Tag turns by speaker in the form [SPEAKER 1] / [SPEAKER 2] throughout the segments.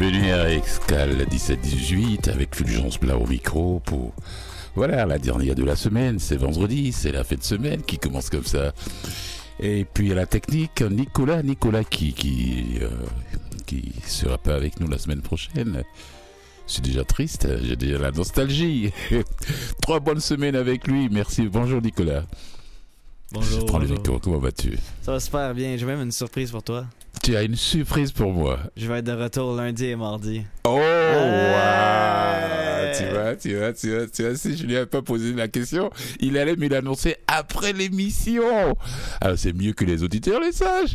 [SPEAKER 1] Bienvenue à Excal 17-18 avec Fulgence Blas au micro pour voilà la dernière de la semaine, c'est vendredi, c'est la fête de semaine qui commence comme ça. Et puis à la technique, Nicolas qui sera pas avec nous la semaine prochaine. Je suis déjà triste, j'ai déjà la nostalgie. 3 bonnes semaines avec lui, merci. Bonjour Nicolas.
[SPEAKER 2] Bonjour.
[SPEAKER 1] Je prends le micro, comment vas-tu?
[SPEAKER 2] Ça va super bien, j'ai même une surprise pour toi.
[SPEAKER 1] Tu as une surprise pour moi.
[SPEAKER 2] Je vais être de retour lundi et mardi.
[SPEAKER 1] Oh, wow. Tu vois, si je lui avais pas posé la question, il allait me l'annoncer après l'émission. Alors c'est mieux que les auditeurs les sachent.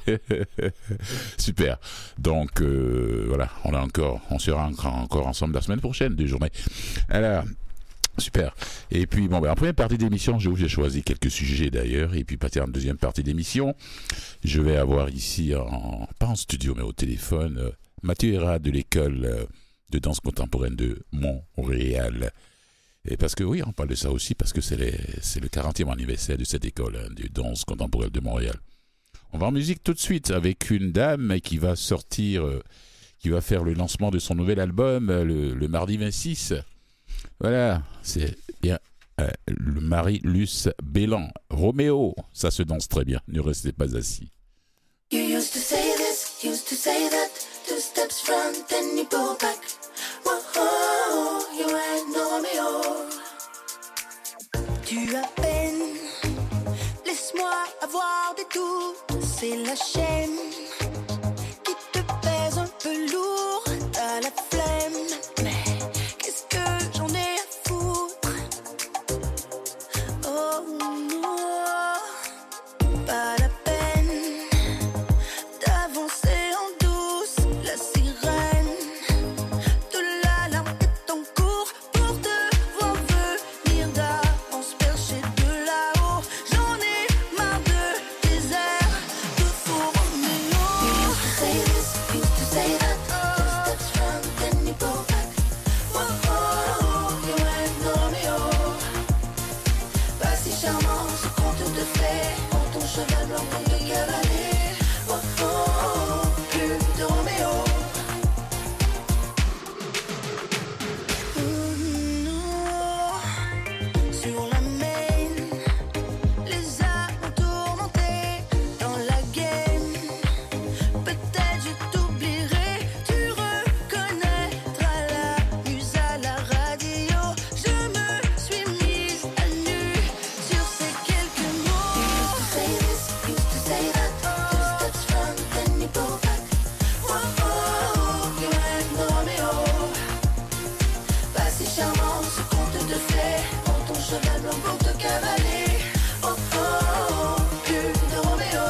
[SPEAKER 1] Super. Donc voilà, on sera encore ensemble la semaine prochaine, 2 journées. Alors, super. Et puis bon, en première partie d'émission, j'ai choisi quelques sujets d'ailleurs, et puis passer en deuxième partie d'émission, je vais avoir ici, pas en studio mais au téléphone, Mathieu Hérat de l'école de danse contemporaine de Montréal. Et parce que oui, on parle de ça aussi parce que c'est le 40e anniversaire de cette école de danse contemporaine de Montréal. On va en musique tout de suite avec une dame qui va sortir, qui va faire le lancement de son nouvel album le mardi 26. Voilà, c'est bien le Marie-Luce Bélan. Roméo, ça se danse très bien, ne restez pas assis.
[SPEAKER 3] You used to say this, used to say that. 2 steps front, then you go back. Whoa, you ain't no Romeo. Tu as peine, laisse-moi avoir des doutes. C'est la chaîne qui te pèse un peu lourd. T'as la flemme, mais qu'est-ce que j'en ai à foutre? Oh non, pas la peine d'avancer en douce. La sirène de l'alarme est en cours pour devoir venir d'avance percher de là-haut. J'en ai marre de désert, de faux Roméo. You used to say this, used to say that. 2 steps front, then you go back. Whoa, you ain't no Romeo. Pas si charmant ce conte de fées. Prends ton cheval blanc pour te cavaler. Plus de Roméo. Sur la main, les âmes tourmentées dans la game. Peut-être je t'oublierai, tu reconnaîtras la muse à la radio. Je me suis mise à nu sur ces quelques mots. You used to say this, used to say that. 2 steps front, then you go back. Whoa, you ain't no Romeo. Pas si charmant ce conte de fées. Prends ton cheval blanc pour te cavaler. Plus de Roméo.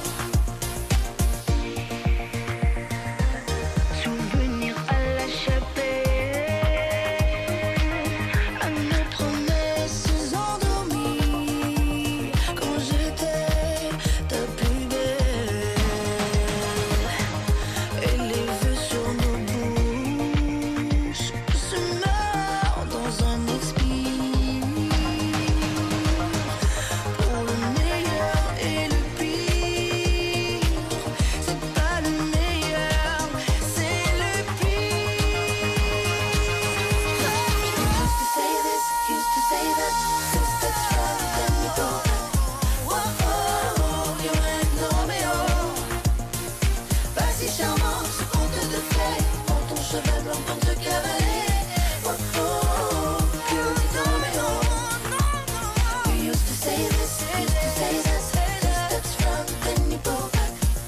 [SPEAKER 3] Souvenir à la chapelle, à nos promesses endormies, quand j'étais ta plus belle, et les vœux sur nos bouches se meurent dans un expire. Pour le meilleur et le pire, c'est pas le meilleur, c'est le pire. Used to say this, used to say that. 2 steps front, then you go back. Whoa, you ain't no Romeo. Pas si charmant ce conte de fées. Prends ton cheval blanc pour te cavaler. Plus de Roméo. You used to say this, used to say that. 2 steps front, then you go back.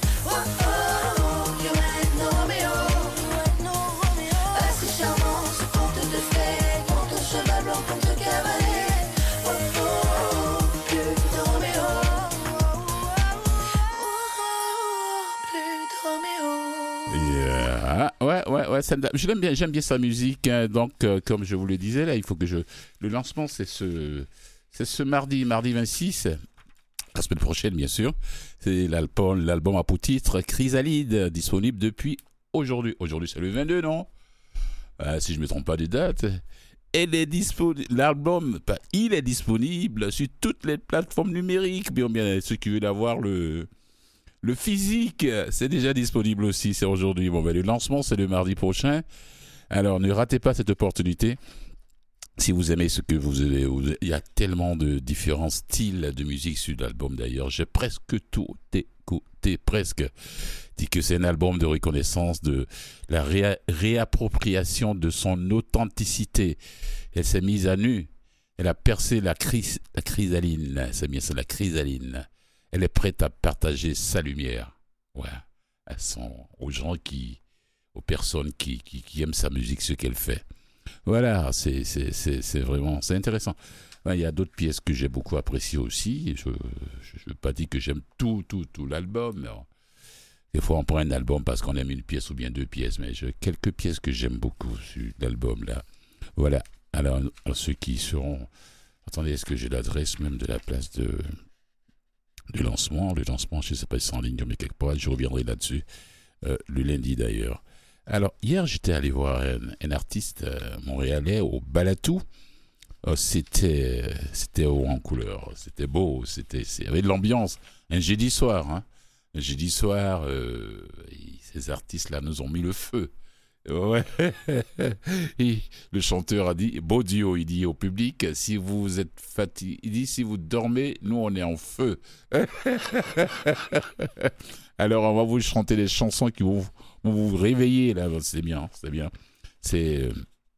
[SPEAKER 3] You ain't no Romeo. Pas si charmant ce conte de fées. Prends ton cheval blanc pour te cavaler. Plus de Roméo. Plus de Roméo.
[SPEAKER 1] Yeah. Ouais, j'aime bien sa musique. Hein. Donc, comme je vous le disais, là, il faut que le lancement, c'est ce mardi 26, la semaine prochaine, bien sûr. C'est l'album a pour titre Chrysalide, disponible depuis aujourd'hui. Aujourd'hui, c'est le 22, non? Si je ne me trompe pas des dates. L'album, il est disponible sur toutes les plateformes numériques. Bien, ceux qui veulent avoir le Le physique, c'est déjà disponible aussi, c'est aujourd'hui. Bon, ben, le lancement, c'est le mardi prochain. Alors, ne ratez pas cette opportunité. Si vous aimez ce que vous avez, il y a tellement de différents styles de musique sur l'album d'ailleurs. J'ai presque tout écouté, presque. Dit que c'est un album de reconnaissance de la réappropriation de son authenticité. Elle s'est mise à nu. Elle a percé la chrysaline. C'est bien ça, la chrysaline. Elle est prête à partager sa lumière. Ouais. Aux personnes qui aiment sa musique, ce qu'elle fait. Voilà, c'est vraiment, c'est intéressant. Il y a d'autres pièces que j'ai beaucoup appréciées aussi. Je ne veux pas dire que j'aime tout l'album. Mais des fois, on prend un album parce qu'on aime une pièce ou bien deux pièces. Mais j'ai quelques pièces que j'aime beaucoup sur l'album là. Voilà. Alors, ceux qui seront... Attendez, est-ce que j'ai l'adresse même de la place de lancement? Le lancement, je ne sais pas si c'est en ligne, mais quelque part, je reviendrai là-dessus. Le lundi d'ailleurs. Alors, hier, j'étais allé voir un artiste montréalais au Balatou. C'était haut en couleur, c'était beau, il y avait de l'ambiance. Un jeudi soir, hein. Un jeudi soir, ces artistes-là nous ont mis le feu. Ouais. Et le chanteur a dit, beau duo, il dit au public, si vous êtes fatigué, il dit, si vous dormez, nous on est en feu. Alors on va vous chanter des chansons qui vont vous réveiller, là, c'est bien. C'est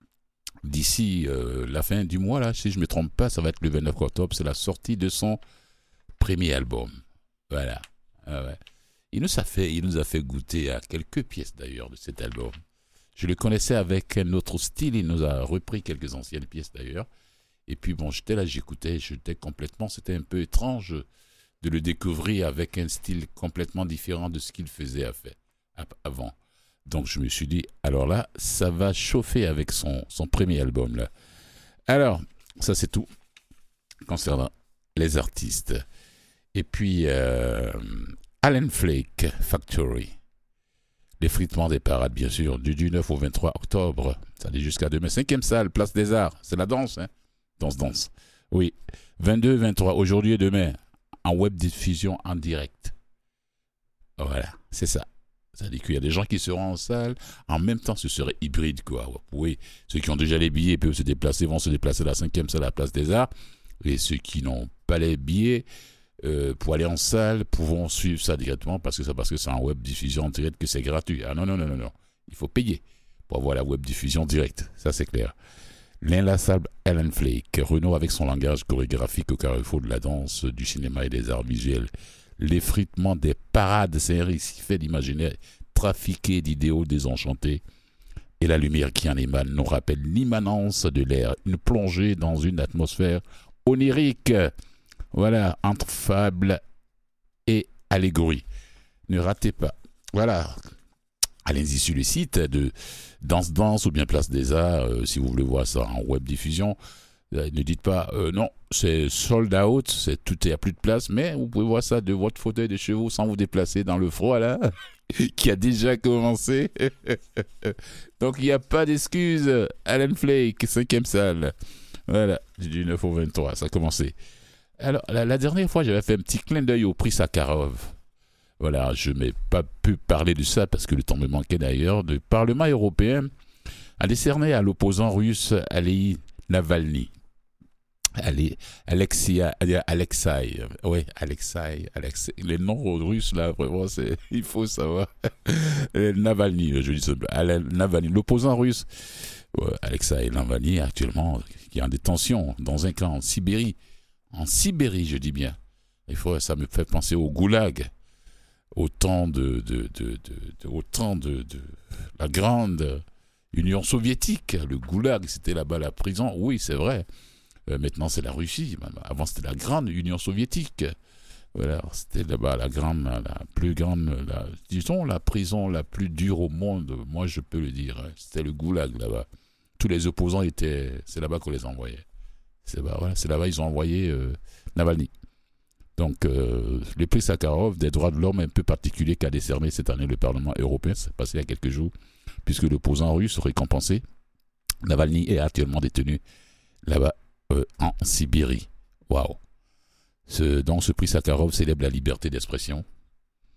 [SPEAKER 1] d'ici la fin du mois, là, si je ne me trompe pas, ça va être le 29 octobre, c'est la sortie de son premier album. Voilà. Ah ouais. Il nous a fait goûter à quelques pièces d'ailleurs de cet album. Je le connaissais avec un autre style, il nous a repris quelques anciennes pièces d'ailleurs. Et puis bon, j'étais là, j'écoutais, c'était un peu étrange de le découvrir avec un style complètement différent de ce qu'il faisait avant. Donc je me suis dit, alors là, ça va chauffer avec son premier album là. Alors, ça c'est tout concernant les artistes. Et puis, Alan Flake Factory. L'effritement des parades, bien sûr, du 9 au 23 octobre. Ça allait jusqu'à demain. 5e salle, Place des Arts. C'est la danse, hein? Danse. Oui. 22, 23, aujourd'hui et demain, en web diffusion en direct. Voilà, c'est ça. Ça dit qu'il y a des gens qui seront en salle. En même temps, ce serait hybride, quoi. Oui, ceux qui ont déjà les billets vont se déplacer à la 5e salle, à la Place des Arts. Et ceux qui n'ont pas les billets... pour aller en salle, pourront suivre ça directement parce que c'est en web diffusion en direct que c'est gratuit. Ah non, il faut payer pour avoir la web diffusion directe, ça c'est clair. L'inlassable Alan Flake, Renaud avec son langage chorégraphique au carrefour de la danse, du cinéma et des arts visuels. L'effritement des parades, c'est un récit fait d'imaginaire trafiqué d'idéaux désenchantés. Et la lumière qui en émane nous rappelle l'immanence de l'air, une plongée dans une atmosphère onirique. Voilà, entre fable et allégorie. Ne ratez pas. Voilà. Allez-y sur le site de Danse ou bien Place des Arts, si vous voulez voir ça en web diffusion. Ne dites pas, non, c'est sold out, tout est à plus de place, mais vous pouvez voir ça de votre fauteuil de chez vous sans vous déplacer dans le froid, là, qui a déjà commencé. Donc, il n'y a pas d'excuse. Alan Flake, 5e salle. Voilà, du 9 au 23, ça a commencé. Alors, la dernière fois, j'avais fait un petit clin d'œil au prix Sakharov. Voilà, je n'ai pas pu parler de ça parce que le temps me manquait d'ailleurs. Le Parlement européen a décerné à l'opposant russe Alexei Navalny. Alexei. Les noms russes, là, vraiment, il faut savoir. Navalny, je dis ça. Navalny, l'opposant russe. Alexei Navalny, actuellement, qui est en détention dans un camp en Sibérie. En Sibérie, je dis bien. Ça me fait penser au goulag, au temps de la grande Union soviétique. Le goulag, c'était là-bas la prison. Oui, c'est vrai. Maintenant, c'est la Russie. Avant, c'était la grande Union soviétique. Voilà, c'était là-bas la plus grande, disons, la prison la plus dure au monde. Moi, je peux le dire. C'était le goulag là-bas. Tous les opposants c'est là-bas qu'on les envoyait. C'est là-bas ils ont envoyé Navalny. Donc, le prix Sakharov des droits de l'homme un peu particulier qu'a décerné cette année le Parlement européen, c'est passé il y a quelques jours, puisque l'opposant russe récompensé, Navalny est actuellement détenu là-bas en Sibérie. Waouh! Donc, ce prix Sakharov célèbre la liberté d'expression.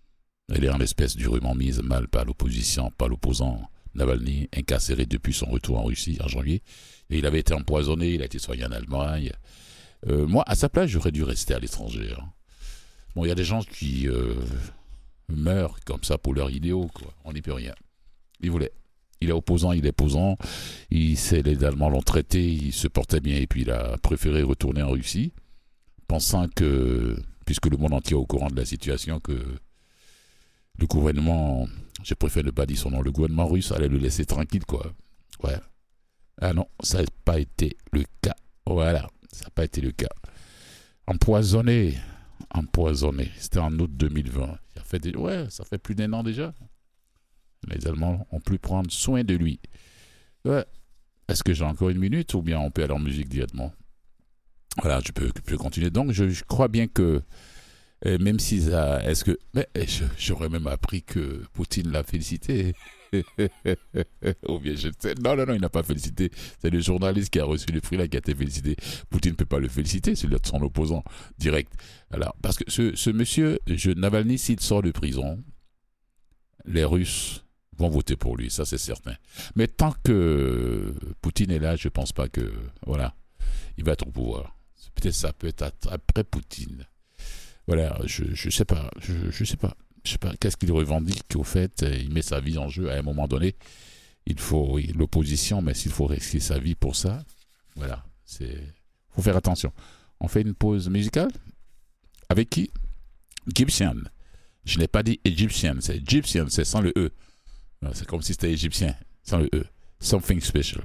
[SPEAKER 1] Elle est en espèce durement mise mal par l'opposant Navalny, incarcéré depuis son retour en Russie en janvier. Et il avait été empoisonné, il a été soigné en Allemagne. Moi, à sa place, j'aurais dû rester à l'étranger. Hein. Bon, il y a des gens qui meurent comme ça pour leurs idéaux, quoi. On n'y peut rien. Il voulait. Il est opposant, les Allemands l'ont traité, il se portait bien et puis il a préféré retourner en Russie, pensant que, puisque le monde entier est au courant de la situation, que le gouvernement, je préfère ne pas dire son nom, le gouvernement russe allait le laisser tranquille, quoi. Ouais. Ah non, ça n'a pas été le cas. Voilà, ça n'a pas été le cas. Empoisonné. C'était en août 2020. Ça fait plus d'1 an déjà. Les Allemands ont pu prendre soin de lui. Ouais. Est-ce que j'ai encore 1 minute ou bien on peut aller en musique directement? Voilà, je peux continuer. Donc, je crois bien que même si ça... j'aurais même appris que Poutine l'a félicité. Ou bien non, il n'a pas félicité. C'est le journaliste qui a reçu le prix là qui a été félicité. Poutine ne peut pas le féliciter, c'est son opposant direct. Alors, parce que ce monsieur, Navalny, s'il sort de prison, les Russes vont voter pour lui, ça c'est certain. Mais tant que Poutine est là, je ne pense pas que, voilà, il va être au pouvoir. Peut-être ça peut être après Poutine. Voilà, je sais pas. Je sais pas qu'est-ce qu'il revendique au fait. Il met sa vie en jeu à un moment donné. Il faut l'opposition, mais s'il faut risquer sa vie pour ça, voilà, faut faire attention. On fait une pause musicale avec qui? Egyptian. Je n'ai pas dit Egyptian, c'est Egyptian, c'est sans le E. C'est comme si c'était égyptien, sans le E. Something special.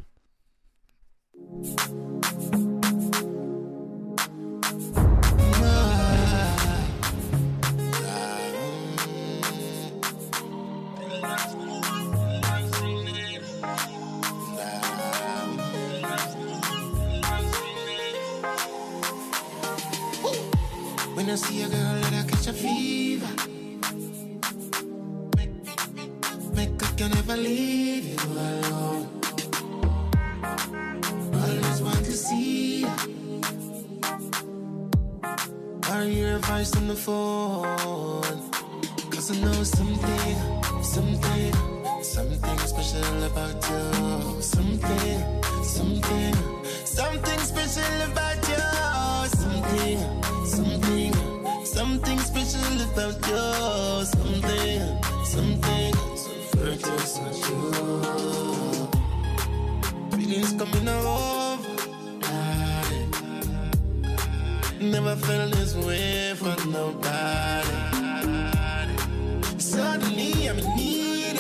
[SPEAKER 4] When I see a girl that I catch a fever, make I can never leave you alone. Always want to see you, or hear a voice on the phone. Cause I know something special about you. Something special about you. Something special about you. Something so virtuous about you. Feelings coming over. Never felt this way for nobody. Suddenly I'm in need.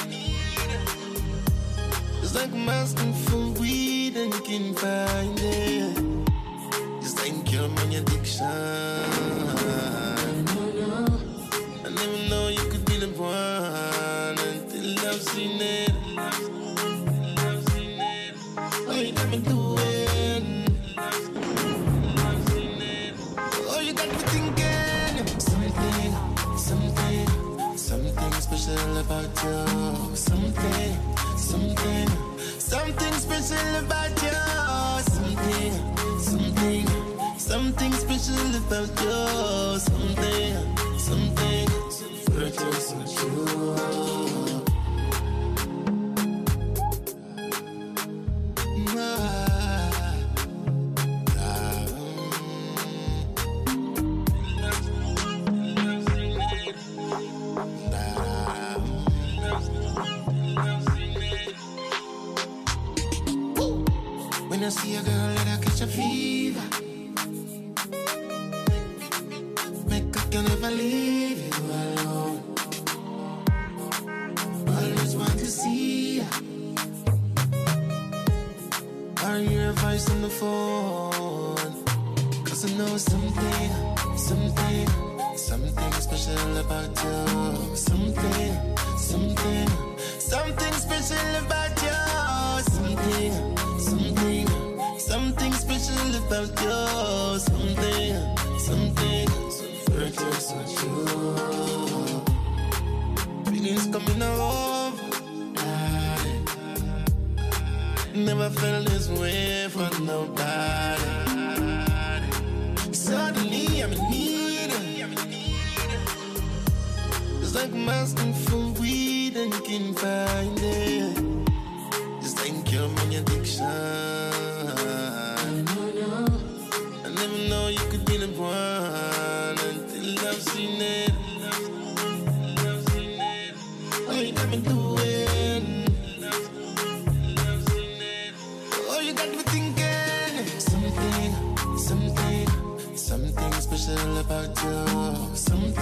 [SPEAKER 4] It's like I'm asking for weed and you can't find it. Just like cure my addiction. I never know you could be the one until I've seen it. Oh, you got me doing. Oh, you got me thinking. Something special about you. Something special about you. Something special about you. Something so virtuous about you. When I see a girl that I catch a fever, make I can never leave you alone. Always want to see you, or hear a voice on the phone. Cause I know something special about you. Something special about you. Something special about you. Something so virtuous about you. Feelings coming over. Never felt this way for nobody. Suddenly I'm in need. It's like I'm asking for weed and can't find it. Just ain't cure my addiction. I never know you could be the one until I've seen it. Oh, you got me doing. Oh, you got me thinking. Something special about you.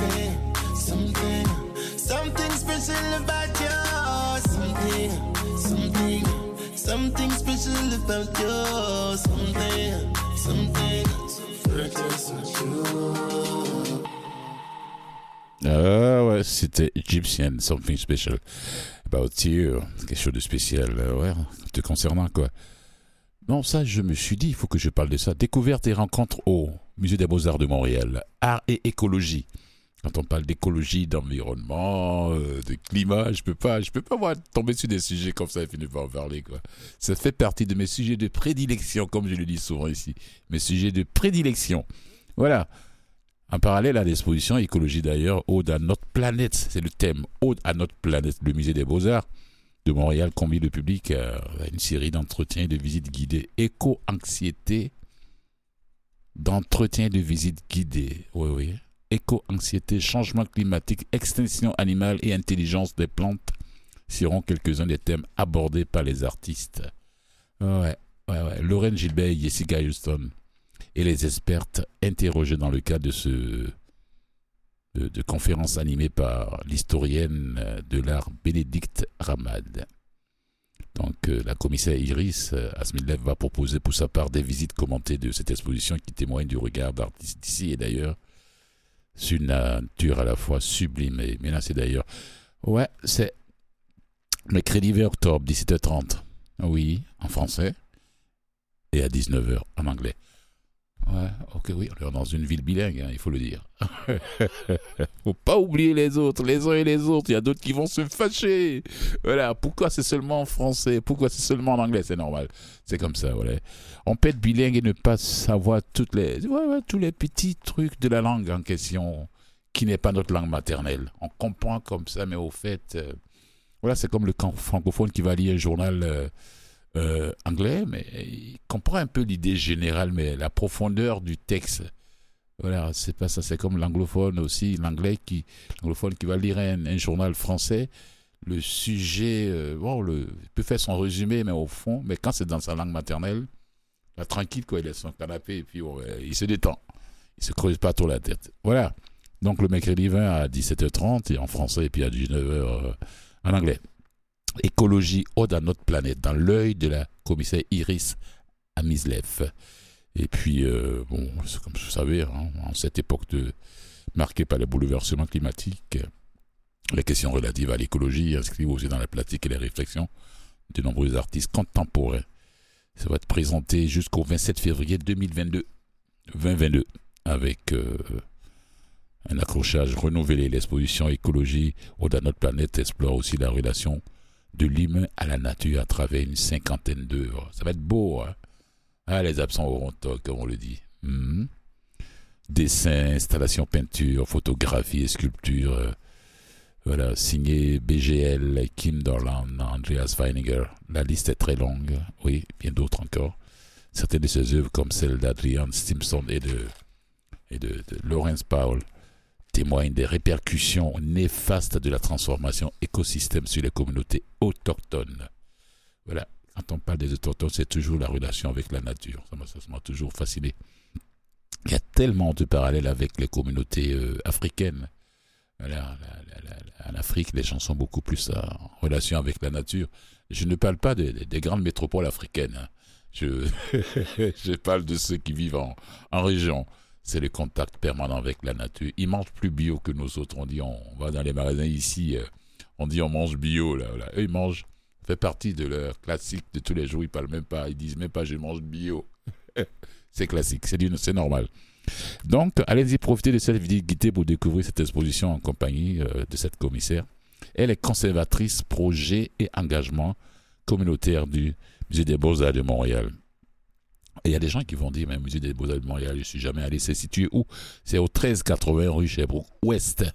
[SPEAKER 4] Something special about you. Something special about you. Something so fertile about you.
[SPEAKER 1] Ah ouais, c'était Egyptian, Something Special About You, quelque chose de spécial, ouais, te concernant quoi. Non, ça je me suis dit, il faut que je parle de ça. Découverte et rencontre au Musée des Beaux-Arts de Montréal, art et écologie. Quand on parle d'écologie, d'environnement, de climat, je peux pas moi, tomber sur des sujets comme ça et finir par en parler quoi. Ça fait partie de mes sujets de prédilection, comme je le dis souvent ici, mes sujets de prédilection. Voilà. En parallèle à l'exposition écologie d'ailleurs, Ode à notre planète, c'est le thème, Ode à notre planète. Le musée des Beaux-Arts de Montréal convie le public à une série d'entretiens et de visites guidées. Éco-anxiété, d'entretiens et de visites guidées. Oui. Éco-anxiété, changement climatique, extinction animale et intelligence des plantes seront quelques-uns des thèmes abordés par les artistes. Ouais. Lorraine Gilbert, Jessica Houston et les expertes interrogées dans le cadre de conférences animées par l'historienne de l'art Bénédicte Ramad. Donc la commissaire Iris Asmilev va proposer pour sa part des visites commentées de cette exposition qui témoigne du regard d'artistes d'ici et d'ailleurs sur une nature à la fois sublime et menacée d'ailleurs. Ouais, c'est mercredi 20 octobre, 17h30. Oui, en français et à 19h en anglais. Ouais, ok, oui, on est dans une ville bilingue, il faut le dire. Faut pas oublier les autres, les uns et les autres. Il y a d'autres qui vont se fâcher. Voilà, pourquoi c'est seulement en français? Pourquoi c'est seulement en anglais? C'est normal, c'est comme ça, voilà. On peut être bilingue et ne pas savoir tous les petits trucs de la langue en question, qui n'est pas notre langue maternelle. On comprend comme ça, mais au fait, voilà, c'est comme le francophone qui va lire un journal anglais, mais il comprend un peu l'idée générale, mais la profondeur du texte, voilà, c'est pas ça. C'est comme l'anglophone aussi, l'anglophone qui va lire un journal français, le sujet, il peut faire son résumé, mais au fond, mais quand c'est dans sa langue maternelle, là, tranquille, quoi, il est sur son canapé et puis il se détend, il se creuse pas trop la tête. Voilà, donc le mercredi 20 à 17h30 et en français et puis à 19h en anglais. Écologie, Ode à notre planète, dans l'œil de la commissaire Iris Amislev. Et puis, c'est comme vous savez, en cette époque marquée par les bouleversements climatiques, les questions relatives à l'écologie inscrivent aussi dans la pratique et les réflexions de nombreux artistes contemporains. Ça va être présenté jusqu'au 27 février 2022, avec un accrochage renouvelé. L'exposition Écologie, Ode à notre planète explore aussi la relation de l'humain à la nature à travers une cinquantaine d'œuvres. Ça va être beau, hein? Ah, les absents auront tort, comme on le dit. Dessins, installations, peintures, photographies et sculptures. Voilà, signé BGL, Kim Dorland, Andreas Weininger. La liste est très longue. Oui, bien d'autres encore. Certaines de ces œuvres, comme celle d'Adrian Stimson et de Lawrence Powell, témoigne des répercussions néfastes de la transformation écosystème sur les communautés autochtones. Voilà, quand on parle des autochtones, c'est toujours la relation avec la nature. Ça m'a toujours fasciné. Il y a tellement de parallèles avec les communautés africaines. Voilà, en Afrique, les gens sont beaucoup plus en relation avec la nature. Je ne parle pas des grandes métropoles africaines. Hein. Je parle de ceux qui vivent en région. C'est le contact permanent avec la nature. Ils mangent plus bio que nous autres. On dit, on va dans les magasins ici, on dit on mange bio. Là. Eux, ils mangent, ça fait partie de leur classique de tous les jours. Ils parlent même pas, ils disent même pas je mange bio. C'est classique, c'est normal. Donc, allez-y profiter de cette visite guidée pour découvrir cette exposition en compagnie de cette commissaire. Elle est conservatrice projet et engagement communautaire du Musée des Beaux-Arts de Montréal. Et il y a des gens qui vont dire, mais le Musée des Beaux-Arts de Montréal, je ne suis jamais allé. C'est situé où? C'est au 1380 rue Sherbrooke Ouest,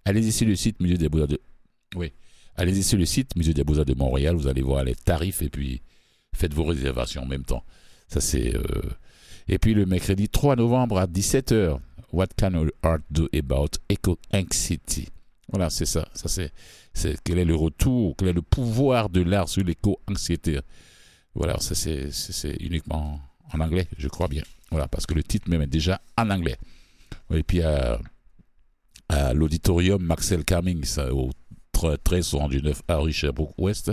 [SPEAKER 1] Allez-y sur le site Musée des Beaux-Arts de... Oui. Allez-y sur le site Musée des Beaux-Arts de Montréal, vous allez voir les tarifs et puis faites vos réservations en même temps. Ça c'est... Et puis le mercredi 3 novembre à 17h, What can art do about eco-anxiety? Voilà, c'est ça. Ça c'est quel est le retour, quel est le pouvoir de l'art sur l'éco-anxiété. Voilà, ça c'est uniquement en anglais, je crois bien. Voilà, parce que le titre même est déjà en anglais. Et puis à l'auditorium Marcel Cummings au 1379 à rue Sherbrooke-Ouest.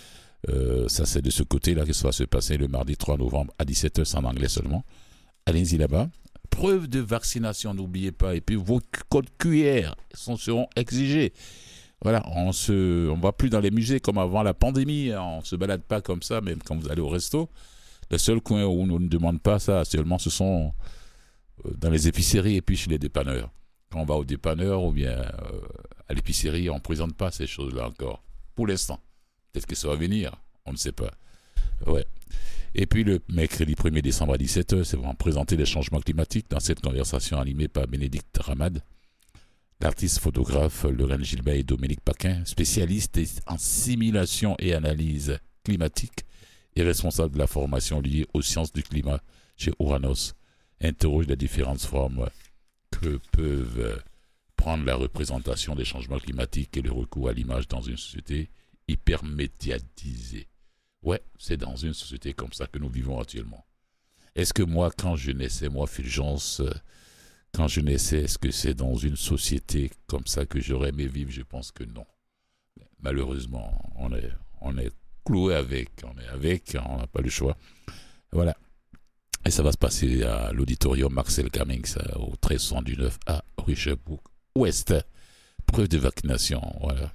[SPEAKER 1] Ça c'est de ce côté-là que ça va se passer le mardi 3 novembre à 17h, c'est en anglais seulement. Allez-y là-bas. Preuve de vaccination, n'oubliez pas. Et puis vos codes QR seront exigés. Voilà, on va plus dans les musées comme avant la pandémie. On se balade pas comme ça, même quand vous allez au resto. Le seul coin où on ne demande pas ça, actuellement, ce sont dans les épiceries et puis chez les dépanneurs. Quand on va au dépanneur ou bien à l'épicerie, on ne présente pas ces choses-là encore. Pour l'instant. Peut-être que ça va venir, on ne sait pas. Ouais. Et puis le mercredi 1er décembre à 17h, c'est vraiment présenter les changements climatiques dans cette conversation animée par Bénédicte Ramad, l'artiste photographe Lorraine Gilbert et Dominique Paquin, spécialistes en simulation et analyse climatique et responsable de la formation liée aux sciences du climat chez Ouranos, interroge les différentes formes que peuvent prendre la représentation des changements climatiques et le recours à l'image dans une société hyper médiatisée. Ouais, c'est dans une société comme ça que nous vivons actuellement. Est-ce que moi, quand je naissais, moi, Fulgence, quand je naissais, est-ce que c'est dans une société comme ça que j'aurais aimé vivre? Je pense que non. Malheureusement, on est cloué avec, on n'a pas le choix. Voilà. Et ça va se passer à l'auditorium Marcel Cummings au 1379 à rue Sherbrooke-Ouest. Preuve de vaccination, voilà.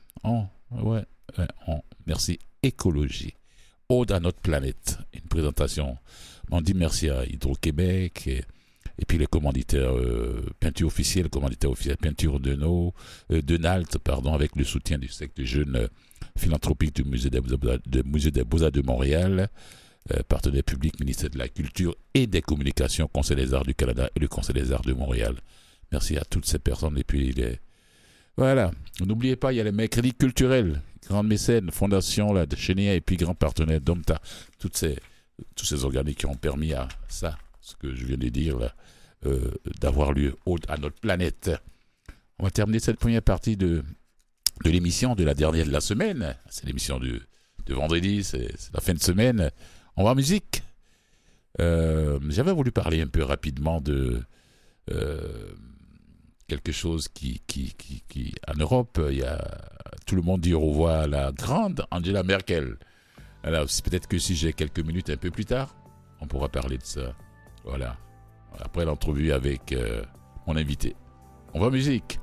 [SPEAKER 1] Merci. Écologie. Ode à notre planète. Une présentation. On dit merci à Hydro-Québec et puis les commanditaires peinture officielle, peinture de Nalt, avec le soutien du secteur jeune philanthropique du Musée des Beaux-Arts de Montréal, partenaire public, ministère de la Culture et des Communications, Conseil des Arts du Canada et le Conseil des Arts de Montréal. Merci à toutes ces personnes. Et puis voilà. N'oubliez pas, il y a les mercredis culturels. Grande mécène, fondation là, de Chénia et puis grand partenaire d'Omta. Tous ces organismes qui ont permis à ça, ce que je viens de dire, là, d'avoir lieu à notre planète. On va terminer cette première partie de l'émission, de la dernière de la semaine. C'est l'émission de vendredi, c'est la fin de semaine. On va en musique. J'avais voulu parler un peu rapidement de quelque chose qui en Europe, tout le monde dit au revoir à la grande Angela Merkel. Alors, peut-être que si j'ai quelques minutes un peu plus tard, on pourra parler de ça. Voilà. Après l'entrevue avec mon invité. On va en musique.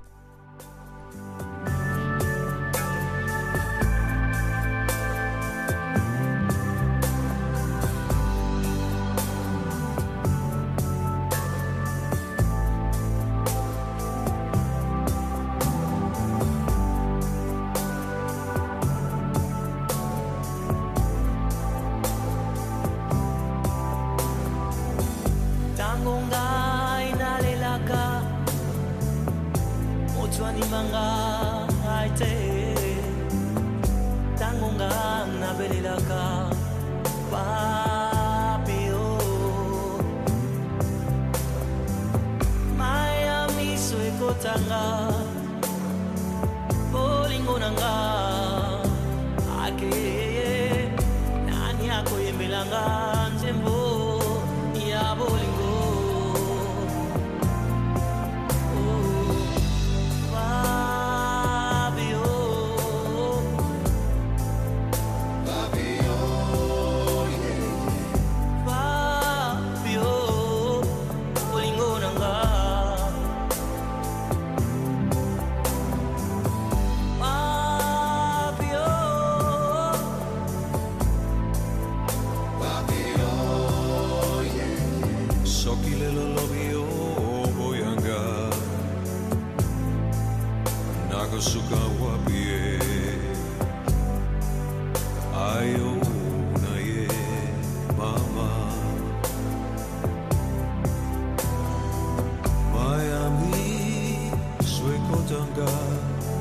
[SPEAKER 5] Miami, Suecotanga.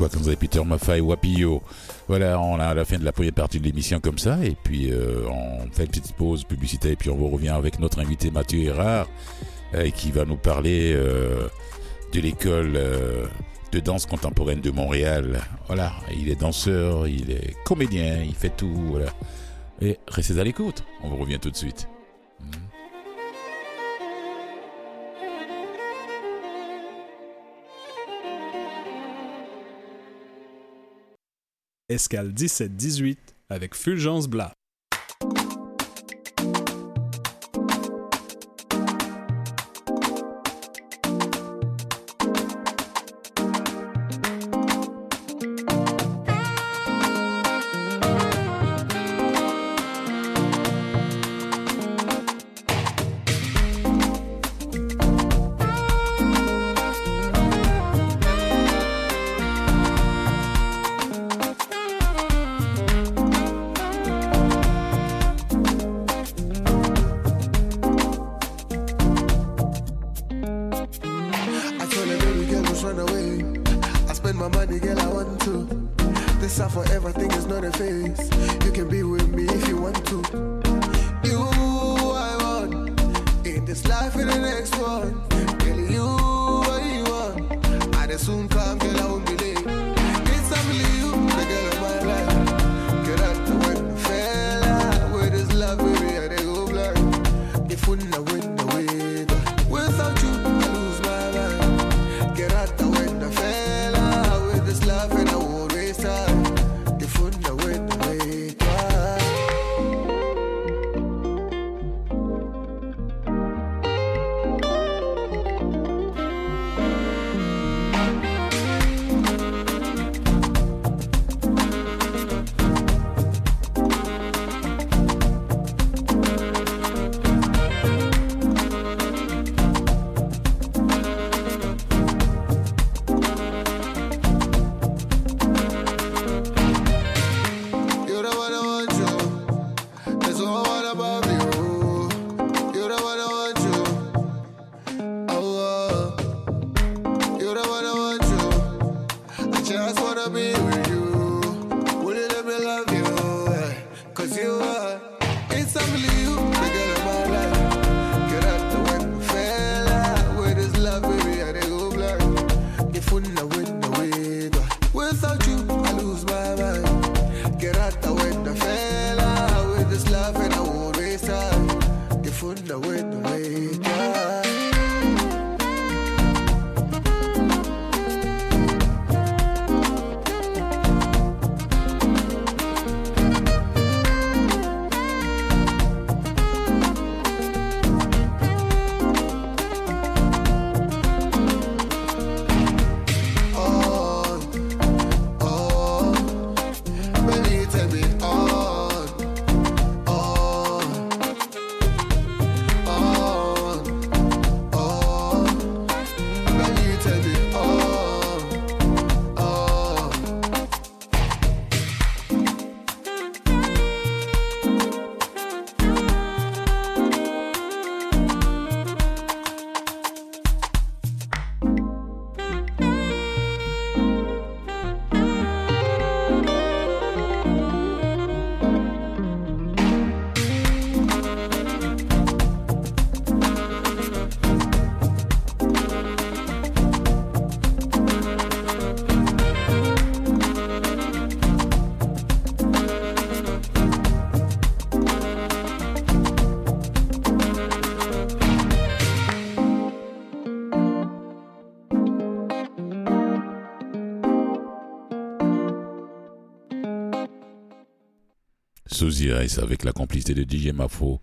[SPEAKER 1] quoi comme ça, Peter Maffay, Wapio. Voilà, on a à la fin de la première partie de l'émission comme ça, et puis on fait une petite pause publicitaire, et puis on vous revient avec notre invité Mathieu Erard, qui va nous parler de l'école de danse contemporaine de Montréal. Voilà, il est danseur, il est comédien, il fait tout, voilà. Et restez à l'écoute, on vous revient tout de suite.
[SPEAKER 5] Escale 17-18 avec Fulgence Blas.
[SPEAKER 1] Suzy Rice avec la complicité de DJ Mafo,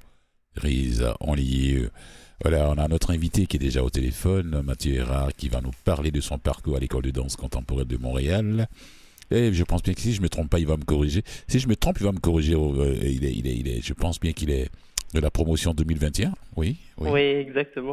[SPEAKER 1] Riz, on y voilà, on a notre invité qui est déjà au téléphone, Mathieu Erard, qui va nous parler de son parcours à l'école de danse contemporaine de Montréal. Et je pense bien que si je me trompe pas, il va me corriger. Si je me trompe, il va me corriger. Je pense bien qu'il est de la promotion 2021. Oui,
[SPEAKER 6] oui exactement.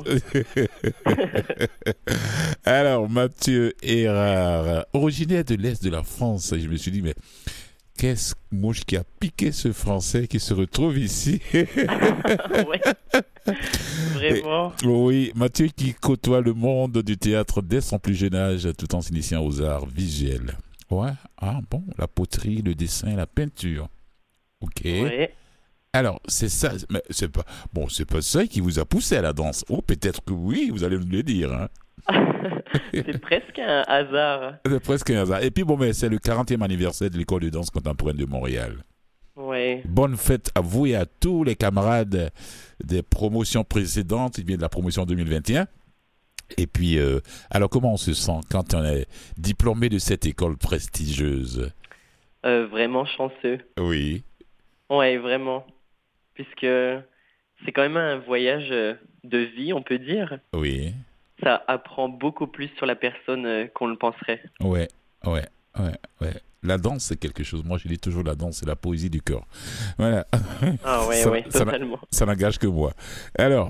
[SPEAKER 1] Alors, Mathieu Erard, originaire de l'Est de la France, et je me suis dit, mais qu'est-ce mouche qui a piqué ce Français qui se retrouve ici?
[SPEAKER 6] Ouais. Vraiment.
[SPEAKER 1] Oui, Mathieu qui côtoie le monde du théâtre dès son plus jeune âge, tout en s'initiant aux arts visuels. Ouais. Ah bon, la poterie, le dessin, la peinture. Ok.
[SPEAKER 6] Ouais.
[SPEAKER 1] Alors, c'est ça, mais c'est pas ça qui vous a poussé à la danse. Oh, peut-être que oui, vous allez me le dire. Hein.
[SPEAKER 6] C'est presque un hasard.
[SPEAKER 1] C'est presque un hasard. Et puis, bon, mais c'est le 40e anniversaire de l'École de danse contemporaine de Montréal.
[SPEAKER 6] Ouais.
[SPEAKER 1] Bonne fête à vous et à tous les camarades des promotions précédentes, bien de la promotion 2021. Et puis, alors, comment on se sent quand on est diplômé de cette école prestigieuse?
[SPEAKER 6] Vraiment chanceux.
[SPEAKER 1] Oui,
[SPEAKER 6] Ouais, vraiment. Puisque c'est quand même un voyage de vie, on peut dire.
[SPEAKER 1] oui,
[SPEAKER 6] Ça apprend beaucoup plus sur la personne qu'on le penserait.
[SPEAKER 1] ouais. La danse, c'est quelque chose. Moi, je dis toujours la danse, c'est la poésie du corps. Voilà.
[SPEAKER 6] Ah ouais,
[SPEAKER 1] Ça-
[SPEAKER 6] ouais,
[SPEAKER 1] ça-
[SPEAKER 6] totalement.
[SPEAKER 1] Ça n'engage que moi. Alors,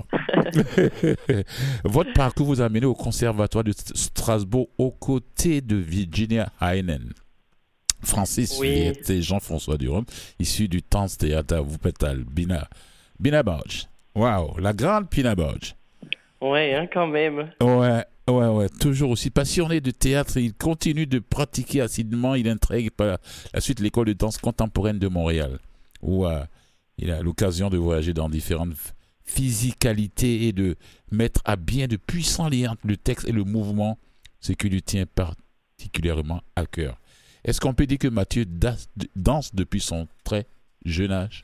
[SPEAKER 1] votre parcours vous a amené au Conservatoire de Strasbourg aux côtés de Virginia Heinen, Francis
[SPEAKER 6] Oui.
[SPEAKER 1] Viette et Jean-François Durand, issus du Tanz Theater à Wuppertal, Bina Bausch. Waouh, la grande Bina Bausch.
[SPEAKER 6] Ouais, hein, quand même.
[SPEAKER 1] Ouais, toujours aussi passionné de théâtre, il continue de pratiquer assidûment, il intègre par la suite l'école de danse contemporaine de Montréal, où il a l'occasion de voyager dans différentes physicalités et de mettre à bien de puissants liens entre le texte et le mouvement, ce qui lui tient particulièrement à cœur. Est-ce qu'on peut dire que Mathieu danse depuis son très jeune âge?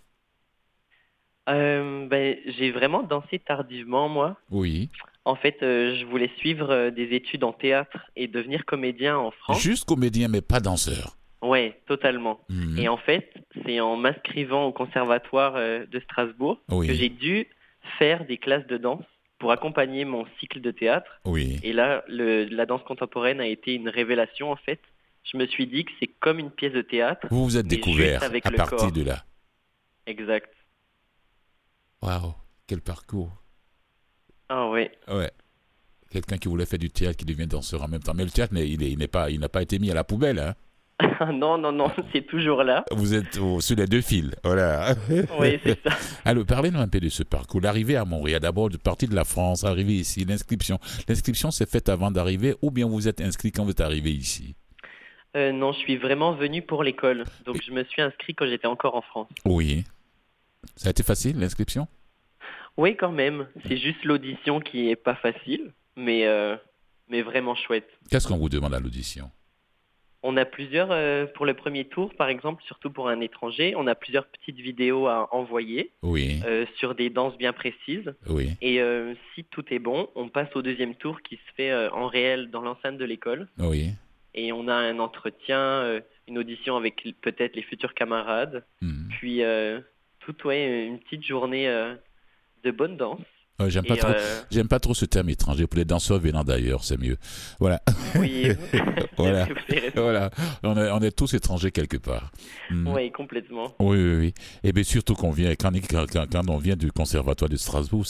[SPEAKER 6] J'ai vraiment dansé tardivement, moi.
[SPEAKER 1] Oui.
[SPEAKER 6] En fait, je voulais suivre des études en théâtre et devenir comédien en France.
[SPEAKER 1] Juste comédien, mais pas danseur.
[SPEAKER 6] Ouais, totalement.
[SPEAKER 1] Mhm.
[SPEAKER 6] Et en fait, c'est en m'inscrivant au conservatoire de Strasbourg
[SPEAKER 1] Oui.
[SPEAKER 6] que j'ai dû faire des classes de danse pour accompagner mon cycle de théâtre.
[SPEAKER 1] Oui.
[SPEAKER 6] Et là, la danse contemporaine a été une révélation, en fait. Je me suis dit que c'est comme une pièce de théâtre.
[SPEAKER 1] Vous vous êtes
[SPEAKER 6] mais
[SPEAKER 1] découvert
[SPEAKER 6] juste avec
[SPEAKER 1] à
[SPEAKER 6] le
[SPEAKER 1] partir
[SPEAKER 6] corps.
[SPEAKER 1] de là.
[SPEAKER 6] Exact.
[SPEAKER 1] Waouh, quel parcours.
[SPEAKER 6] Ah ouais.
[SPEAKER 1] Ouais. Quelqu'un qui voulait faire du théâtre qui devient danseur en même temps. Mais le théâtre, il n'a pas été mis à la poubelle. Hein.
[SPEAKER 6] Non, c'est toujours là.
[SPEAKER 1] Vous êtes sur les deux fils. Voilà.
[SPEAKER 6] Oui, c'est ça.
[SPEAKER 1] Alors, parlez-nous un peu de ce parcours. L'arrivée à Montréal, d'abord, de partir de la France, arriver ici, l'inscription. L'inscription s'est faite avant d'arriver ou bien vous êtes inscrit quand vous êtes arrivé ici?
[SPEAKER 6] Non, je suis vraiment venu pour l'école. Donc, je me suis inscrit quand j'étais encore en France.
[SPEAKER 1] Oui. Ça a été facile, l'inscription?
[SPEAKER 6] Oui, quand même. C'est juste l'audition qui est pas facile, mais vraiment chouette.
[SPEAKER 1] Qu'est-ce qu'on vous demande à l'audition?
[SPEAKER 6] On a plusieurs, pour le premier tour, par exemple, surtout pour un étranger, on a plusieurs petites vidéos à envoyer
[SPEAKER 1] Oui.
[SPEAKER 6] sur des danses bien précises.
[SPEAKER 1] Oui.
[SPEAKER 6] Et si tout est bon, on passe au deuxième tour qui se fait en réel dans l'enceinte de l'école.
[SPEAKER 1] Oui.
[SPEAKER 6] Et on a un entretien, une audition avec peut-être les futurs camarades.
[SPEAKER 1] Mhm.
[SPEAKER 6] Puis, une petite journée de bonne danse.
[SPEAKER 1] J'aime
[SPEAKER 6] Et,
[SPEAKER 1] pas trop ce terme étranger. Pour les danseurs venant d'ailleurs, c'est mieux. Voilà.
[SPEAKER 6] Oui,
[SPEAKER 1] Voilà.
[SPEAKER 6] vous avez raison.
[SPEAKER 1] Voilà. On est tous étrangers quelque part. Mhm.
[SPEAKER 6] Oui, complètement.
[SPEAKER 1] Oui. Et bien surtout quand on vient du conservatoire de Strasbourg,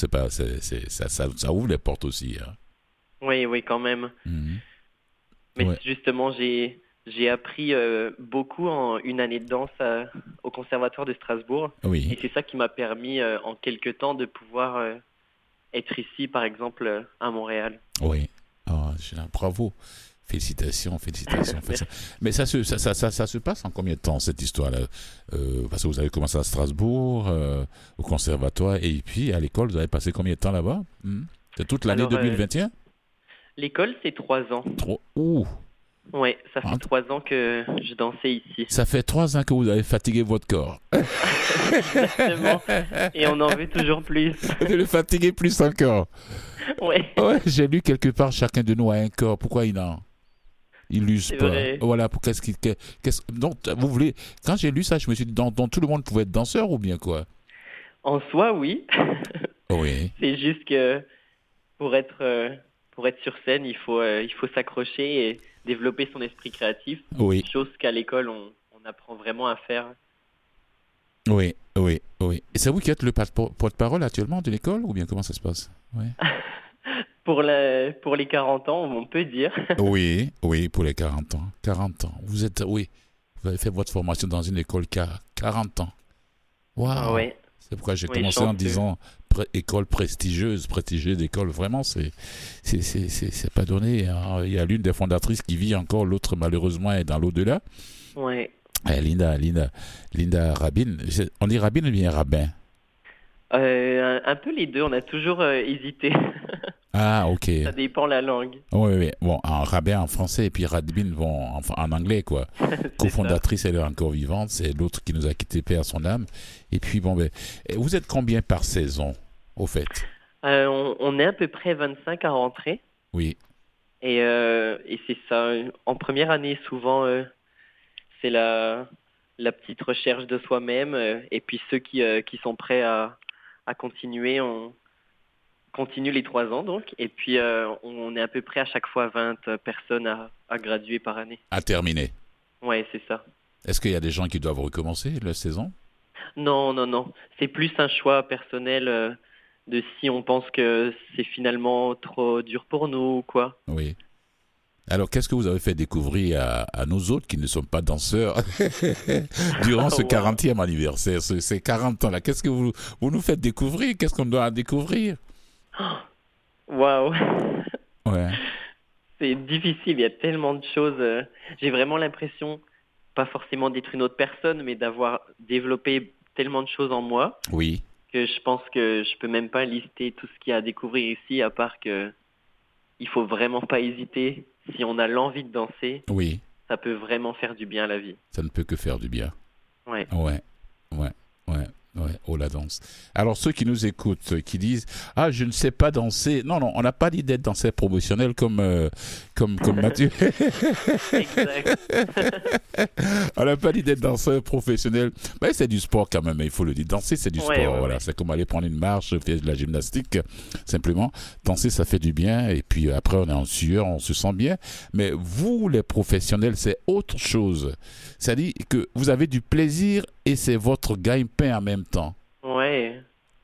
[SPEAKER 1] ça ouvre les portes aussi. Hein.
[SPEAKER 6] Oui, quand même.
[SPEAKER 1] Mhm.
[SPEAKER 6] Mais
[SPEAKER 1] Ouais.
[SPEAKER 6] justement, j'ai appris beaucoup en une année de danse au conservatoire de Strasbourg. Et
[SPEAKER 1] Oui.
[SPEAKER 6] c'est ça qui m'a permis en quelques temps de pouvoir être ici, par exemple, à Montréal.
[SPEAKER 1] Oui. Bravo. Félicitations. Mais ça se passe en combien de temps, cette histoire-là? Parce que vous avez commencé à Strasbourg, au conservatoire, et puis à l'école, vous avez passé combien de temps là-bas? C'est toute l'année
[SPEAKER 6] Alors,
[SPEAKER 1] 2021?
[SPEAKER 6] L'école, c'est 3 ans.
[SPEAKER 1] Ouh,
[SPEAKER 6] Oui, ça fait
[SPEAKER 1] Ah.
[SPEAKER 6] 3 ans que je dansais ici.
[SPEAKER 1] ça fait 3 ans que vous avez fatigué votre corps.
[SPEAKER 6] Exactement. Et on en veut toujours plus.
[SPEAKER 1] Vous le fatiguez plus encore.
[SPEAKER 6] Ouais.
[SPEAKER 1] Ouais, j'ai lu quelque part, chacun de nous a un corps. Pourquoi il l'use
[SPEAKER 6] C'est
[SPEAKER 1] pas?
[SPEAKER 6] vrai.
[SPEAKER 1] Voilà, donc, vous voulez, quand j'ai lu ça, je me suis dit, donc tout le monde pouvait être danseur ou bien quoi?
[SPEAKER 6] En soi, oui.
[SPEAKER 1] Oui,
[SPEAKER 6] C'est juste que pour être sur scène, il faut s'accrocher et développer son esprit créatif.
[SPEAKER 1] oui,
[SPEAKER 6] Chose qu'à l'école, on apprend vraiment à faire.
[SPEAKER 1] oui. Et c'est vous qui êtes le porte-parole actuellement de l'école ou bien comment ça se passe? Oui.
[SPEAKER 6] Pour les 40 ans, on peut dire.
[SPEAKER 1] Oui, pour les 40 ans. 40 ans. Vous avez fait votre formation dans une école qui a 40 ans. Waouh.
[SPEAKER 6] Ouais.
[SPEAKER 1] C'est pourquoi j'ai
[SPEAKER 6] Oui,
[SPEAKER 1] commencé en
[SPEAKER 6] chanceux.
[SPEAKER 1] disant école prestigieuse d'école. Vraiment, c'est pas donné, hein. Il y a l'une des fondatrices qui vit encore, l'autre malheureusement est dans l'au-delà.
[SPEAKER 6] Ouais.
[SPEAKER 1] Linda Rabin. On dit Rabin ou bien Rabin?
[SPEAKER 6] Un peu les deux, on a toujours hésité.
[SPEAKER 1] Ah, ok.
[SPEAKER 6] Ça dépend la langue.
[SPEAKER 1] Oui, oui. Bon, en Rabin en français et puis Rabin en anglais, quoi.
[SPEAKER 6] C'est
[SPEAKER 1] Co-fondatrice, elle est encore vivante. C'est l'autre qui nous a quitté, paix à son âme. Et puis, bon, ben, vous êtes combien par saison, au fait?
[SPEAKER 6] On est à peu près 25 à rentrer.
[SPEAKER 1] Oui,
[SPEAKER 6] Et c'est ça. En première année, souvent, c'est la petite recherche de soi-même. Et puis ceux qui sont prêts à continuer, on continue les 3 ans donc. Et puis on est à peu près à chaque fois 20 personnes à graduer par année.
[SPEAKER 1] à terminer.
[SPEAKER 6] Ouais, c'est ça.
[SPEAKER 1] Est-ce qu'il y a des gens qui doivent recommencer la saison?
[SPEAKER 6] Non. C'est plus un choix personnel de si on pense que c'est finalement trop dur pour nous ou quoi.
[SPEAKER 1] Oui. Alors, qu'est-ce que vous avez fait découvrir à nous autres qui ne sommes pas danseurs durant ce
[SPEAKER 6] Wow.
[SPEAKER 1] 40e anniversaire, ces 40 ans-là? Qu'est-ce que vous nous faites découvrir? Qu'est-ce qu'on doit découvrir?
[SPEAKER 6] Waouh!
[SPEAKER 1] Ouais.
[SPEAKER 6] C'est difficile, il y a tellement de choses. J'ai vraiment l'impression, pas forcément d'être une autre personne, mais d'avoir développé tellement de choses en moi
[SPEAKER 1] Oui,
[SPEAKER 6] que je pense que je peux même pas lister tout ce qu'il y a à découvrir ici, à part que il faut vraiment pas hésiter. Si on a l'envie de danser,
[SPEAKER 1] oui.
[SPEAKER 6] ça peut vraiment faire du bien à la vie.
[SPEAKER 1] Ça ne peut que faire du bien.
[SPEAKER 6] Ouais.
[SPEAKER 1] Ouais. Oh, la danse. Alors, ceux qui nous écoutent, qui disent « Ah, je ne sais pas danser. » Non, on n'a pas dit d'être danseur professionnel comme Mathieu.
[SPEAKER 6] Exact.
[SPEAKER 1] On n'a pas dit d'être danseur professionnel. Mais c'est du sport quand même, il faut le dire. Danser, c'est du
[SPEAKER 6] Ouais,
[SPEAKER 1] sport.
[SPEAKER 6] ouais,
[SPEAKER 1] Voilà.
[SPEAKER 6] ouais.
[SPEAKER 1] C'est comme aller prendre une marche, faire de la gymnastique. Simplement, danser, ça fait du bien. Et puis après, on est en sueur, on se sent bien. Mais vous, les professionnels, c'est autre chose. C'est-à-dire que vous avez du plaisir et c'est votre gagne-pain en même temps.
[SPEAKER 6] Ouais.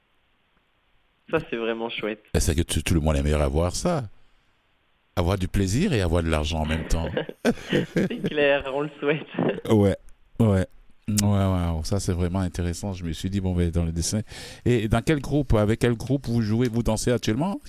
[SPEAKER 6] Ça, c'est vraiment chouette.
[SPEAKER 1] Et c'est que tout le monde aimerait avoir ça. Avoir du plaisir et avoir de l'argent en même temps.
[SPEAKER 6] C'est clair, on le souhaite.
[SPEAKER 1] Ouais. Ça, c'est vraiment intéressant. Je me suis dit, bon, ben, dans le dessin. Et avec quel groupe vous jouez, vous dansez actuellement?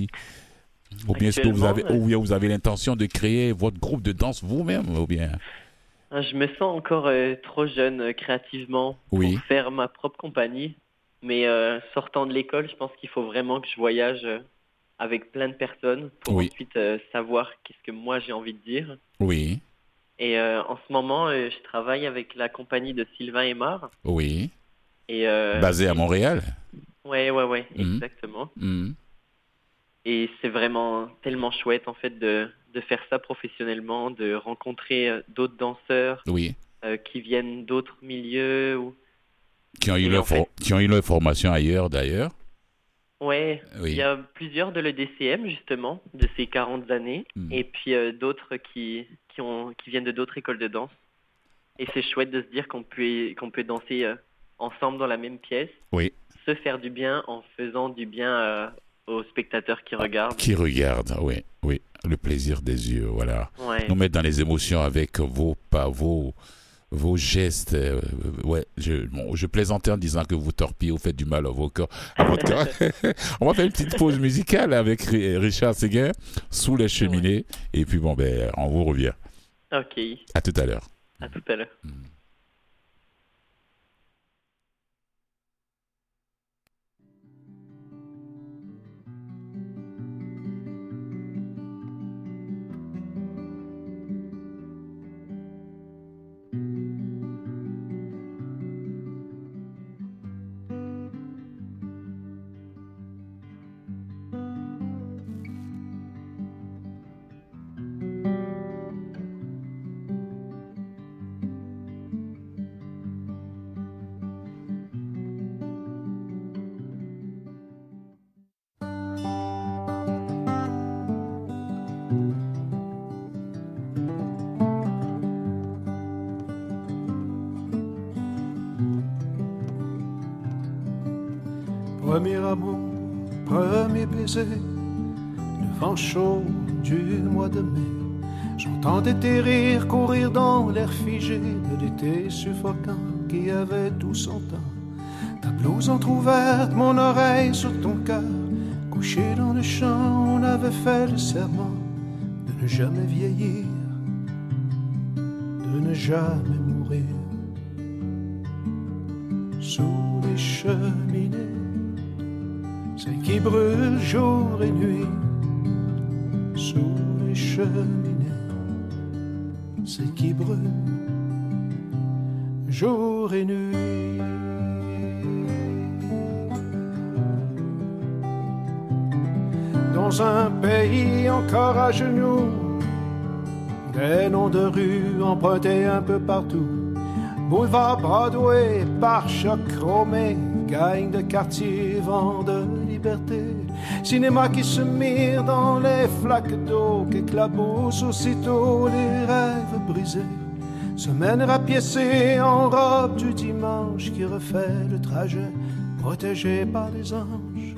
[SPEAKER 1] Ou bien est-ce que vous avez l'intention de créer votre groupe de danse vous-même? Ou bien...
[SPEAKER 6] Je me sens encore trop jeune créativement
[SPEAKER 1] Oui.
[SPEAKER 6] pour faire ma propre compagnie. Mais sortant de l'école, je pense qu'il faut vraiment que je voyage avec plein de personnes pour
[SPEAKER 1] Oui.
[SPEAKER 6] ensuite savoir qu'est-ce que moi j'ai envie de dire.
[SPEAKER 1] Oui,
[SPEAKER 6] Et en ce moment, je travaille avec la compagnie de Sylvain Aymar.
[SPEAKER 1] oui.
[SPEAKER 6] Et,
[SPEAKER 1] Basé à Montréal?
[SPEAKER 6] Ouais,
[SPEAKER 1] Mhm.
[SPEAKER 6] exactement.
[SPEAKER 1] Mhm.
[SPEAKER 6] Et c'est vraiment tellement chouette en fait de faire ça professionnellement, de rencontrer d'autres danseurs
[SPEAKER 1] Oui.
[SPEAKER 6] qui viennent d'autres milieux.
[SPEAKER 1] Qui ont eu
[SPEAKER 6] Et en fait-
[SPEAKER 1] leur formation ailleurs, d'ailleurs.
[SPEAKER 6] Ouais,
[SPEAKER 1] Oui.
[SPEAKER 6] il y a plusieurs de l'EDCM justement, de ces 40 années,
[SPEAKER 1] Mhm.
[SPEAKER 6] et puis d'autres qui viennent de d'autres écoles de danse. Et c'est chouette de se dire qu'on peut danser ensemble dans la même pièce,
[SPEAKER 1] Oui.
[SPEAKER 6] se faire du bien en faisant du bien aux spectateurs qui regardent.
[SPEAKER 1] Qui regardent, oui. Le plaisir des yeux, voilà.
[SPEAKER 6] Ouais.
[SPEAKER 1] Nous mettre dans les émotions avec vos pas, vos gestes. Ouais, je plaisantais en disant que vous torpillez, vous faites du mal à votre corps. On va faire une petite pause musicale avec Richard Séguin, Sous les cheminées. Et puis bon, ben, on vous revient.
[SPEAKER 6] Ok,
[SPEAKER 1] À tout à l'heure.
[SPEAKER 6] à tout à l'heure.
[SPEAKER 7] Premier amour, premier baiser, le vent chaud du mois de mai. J'entendais tes rires courir dans l'air figé de l'été suffocant qui avait tout son temps. Ta blouse entrouverte, mon oreille sur ton cœur. Couché dans le champ, on avait fait le serment de ne jamais vieillir, de ne jamais mourir. Sous les cheminées, celles qui brûlent jour et nuit. Sous les cheminées, celles qui brûlent jour et nuit. Dans un pays encore à genoux, des noms de rues empruntés un peu partout. Boulevard Broadway, pare-chocs chromés, gang de quartier, vent de liberté. Cinéma qui se mire dans les flaques d'eau, qu'éclaboussent aussitôt les rêves brisés. Semaine rapiécée en robe du dimanche qui refait le trajet, protégé par les anges.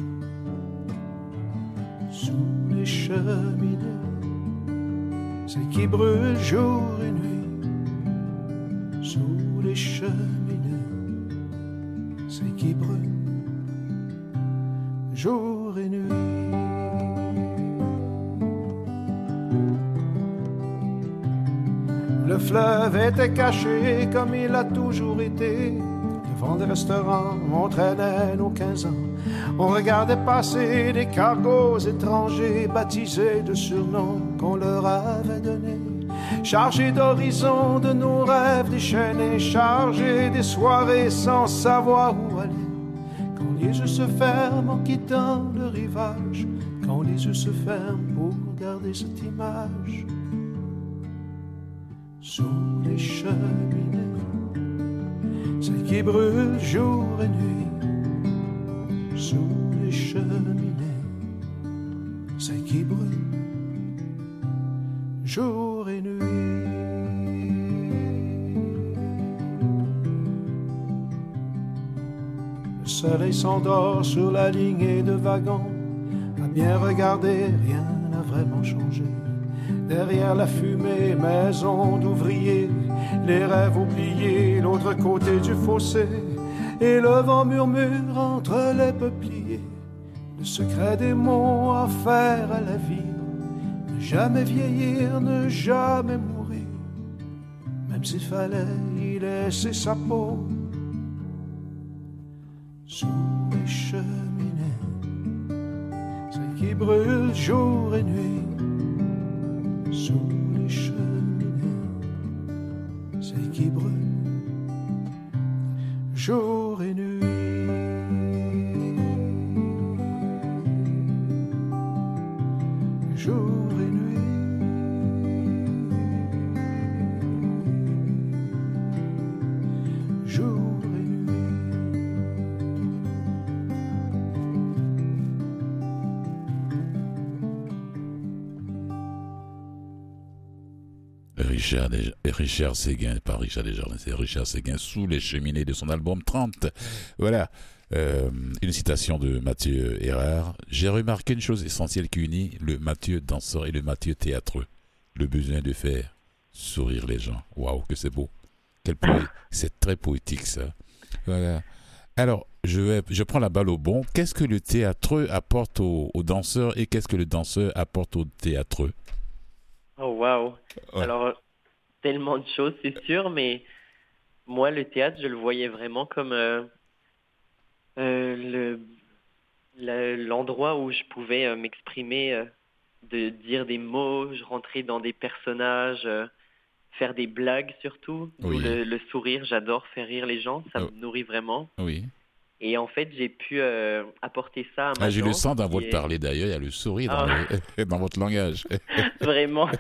[SPEAKER 7] Sous les cheminées, celles qui brûlent jour et nuit. Sous les cheminées, celles qui brûlent jour et nuit. Le fleuve était caché comme il a toujours été. Devant des restaurants, on traînait nos 15 ans. On regardait passer des cargos étrangers baptisés de surnoms qu'on leur avait donnés. Chargés d'horizons, de nos rêves déchaînés, chargés des soirées sans savoir où aller. Quand les yeux se ferment en quittant le rivage, quand les yeux se ferment pour garder cette image. Sous les cheminées, celles qui brûlent jour et nuit. Sous les cheminées, celles qui brûlent jour et nuit. Le soleil s'endort sur la lignée de wagons. À bien regarder, rien n'a vraiment changé. Derrière la fumée, maison d'ouvriers, les rêves oubliés, l'autre côté du fossé. Et le vent murmure entre les peupliers, le secret des mots à faire à la vie. Ne jamais vieillir, ne jamais mourir, même s'il fallait y laisser sa peau. Sous les cheminées, celles qui brûlent jour et nuit. Sous les cheminées, celles qui brûlent jour et nuit. Jour et nuit. Jour et nuit.
[SPEAKER 1] Richard Séguin, pas Richard Desjardins, c'est Richard Séguin, Sous les cheminées de son album 30. Voilà, une citation de Mathieu Erard. J'ai remarqué une chose essentielle qui unit le Mathieu danseur et le Mathieu théâtreux. Le besoin de faire sourire les gens. Waouh, que c'est beau. C'est très poétique, ça. Voilà. Alors, je prends la balle au bon. Qu'est-ce que le théâtreux apporte aux danseurs et qu'est-ce que le danseur apporte au théâtreux?
[SPEAKER 6] Oh, waouh.
[SPEAKER 1] Ouais.
[SPEAKER 6] Alors, tellement de choses, c'est sûr, mais moi, le théâtre, je le voyais vraiment comme l'endroit où je pouvais m'exprimer, de dire des mots, je rentrais dans des personnages, faire des blagues surtout.
[SPEAKER 1] Oui.
[SPEAKER 6] D'où le sourire, j'adore faire rire les gens, ça me nourrit vraiment.
[SPEAKER 1] Oui.
[SPEAKER 6] Et en fait, j'ai pu apporter ça à ma
[SPEAKER 1] J'ai le
[SPEAKER 6] danse,
[SPEAKER 1] sens dans
[SPEAKER 6] qui
[SPEAKER 1] votre
[SPEAKER 6] est-
[SPEAKER 1] parler d'ailleurs, il y a le sourire
[SPEAKER 6] Ah.
[SPEAKER 1] dans votre langage.
[SPEAKER 6] Vraiment.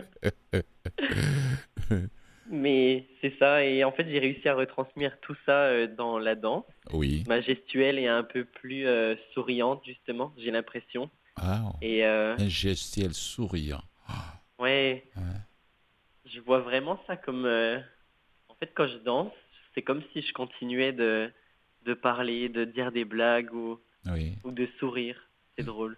[SPEAKER 6] Mais c'est ça, et en fait j'ai réussi à retransmettre tout ça dans la danse.
[SPEAKER 1] Oui.
[SPEAKER 6] Ma gestuelle est un peu plus souriante justement, j'ai l'impression.
[SPEAKER 1] Ah,
[SPEAKER 6] Et
[SPEAKER 1] un gestuel souriant.
[SPEAKER 6] ouais,
[SPEAKER 1] Ouais.
[SPEAKER 6] je vois vraiment ça comme... en fait quand je danse, c'est comme si je continuais de parler, de dire des blagues ou
[SPEAKER 1] Oui.
[SPEAKER 6] de sourire. C'est drôle.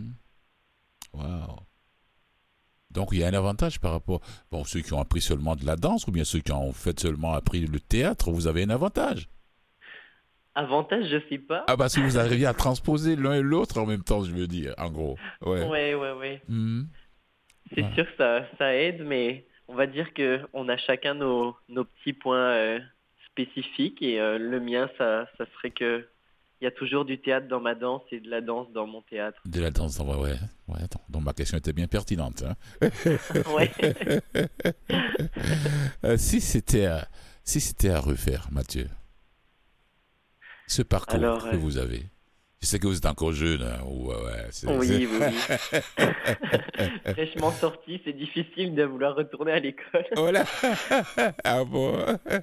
[SPEAKER 1] Wow. Donc il y a un avantage par rapport... Bon, ceux qui ont appris seulement de la danse ou bien ceux qui ont fait seulement appris le théâtre, vous avez un avantage.
[SPEAKER 6] Avantage, je sais pas.
[SPEAKER 1] Ah, parce que vous arriviez à transposer l'un et l'autre en même temps, je veux dire, en gros. Ouais.
[SPEAKER 6] Ouais.
[SPEAKER 1] Mhm.
[SPEAKER 6] C'est
[SPEAKER 1] Ouais.
[SPEAKER 6] sûr que ça aide, mais on va dire que on a chacun nos petits points spécifiques et le mien, ça serait que il y a toujours du théâtre dans ma danse et de la danse dans mon théâtre.
[SPEAKER 1] De la danse, ouais. Attends, donc ma question était bien pertinente. Hein.
[SPEAKER 6] Ouais.
[SPEAKER 1] Si c'était à refaire, Mathieu, ce parcours
[SPEAKER 6] Alors,
[SPEAKER 1] que vous avez, je sais que vous êtes encore jeune. Hein,
[SPEAKER 6] Oui. Fraîchement sorti, c'est difficile de vouloir retourner à l'école.
[SPEAKER 1] Voilà. Ah bon.